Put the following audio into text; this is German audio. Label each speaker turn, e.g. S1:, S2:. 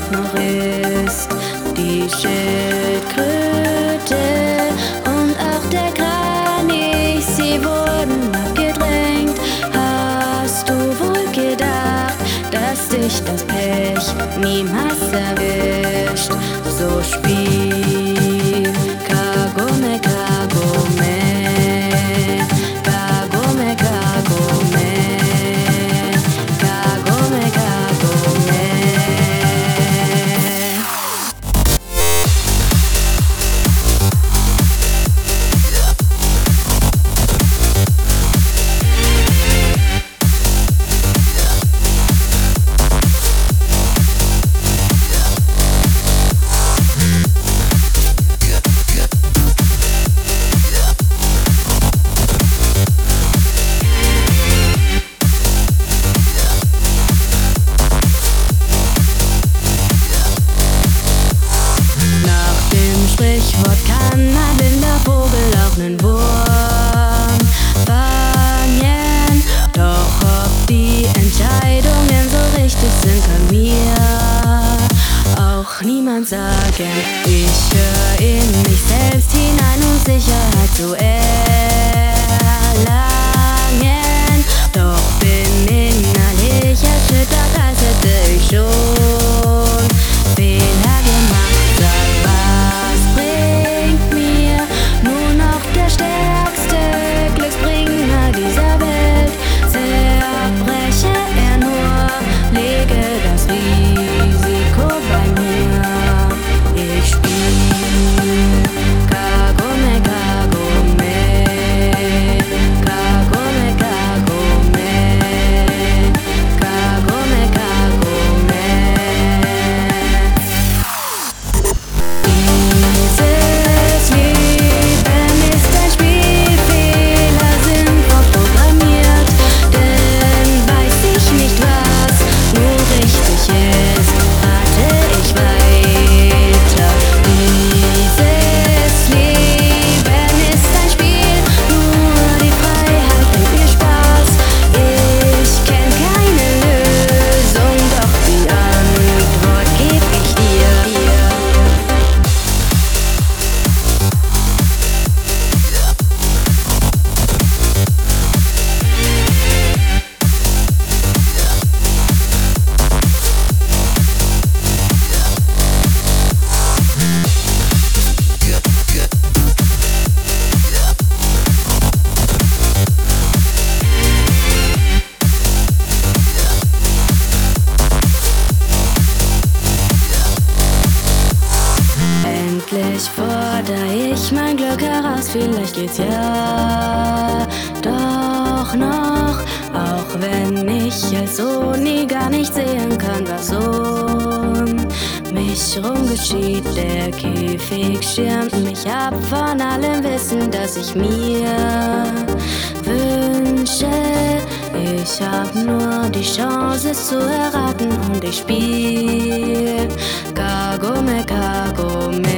S1: noch ist. Die Schildkröte und auch der Kranich, sie wurden abgedrängt. Hast du wohl gedacht, dass dich das Pech niemals erwischt? So spiel Kagome, Kagome, Kagome, Kagome, Kagome, Kagome. Sprichwort kann ein blinder Vogel auch nen Wurm fangen. Doch ob die Entscheidungen so richtig sind, kann mir auch niemand sagen. Ich höre in mich selbst hinein, um Sicherheit zu erlangen. Doch bin innerlich erschüttert, als hätte ich schon Fehler gemacht. Sag, was bringt mir nur noch der stärkste Glücksbringer dieser Welt? Zerbreche er nur, lege das Risiko bei mir. Ich spiel Kagome, Kagome, Kagome, Kagome, Kagome, Kagome. Dieses Leben ist ein Spiel, Fehler sind vorprogrammiert, denn weiß ich nicht, was nur richtig ist, rate ich weiter. Dieses Leben ist ein Spiel, nur die Freiheit bringt mir Spaß. Ich kenn keine Lösung, doch die Antwort geb ich dir. Endlich fordere ich mein Glück heraus, vielleicht geht's ja doch noch. Auch wenn ich es so nie gar nicht sehen kann, was um mich rum geschieht. Der Käfig schirmt mich ab von allem Wissen, das ich mir wünsche. Ich hab nur die Chance, es zu erraten, und ich spiel Kagome, Kagome.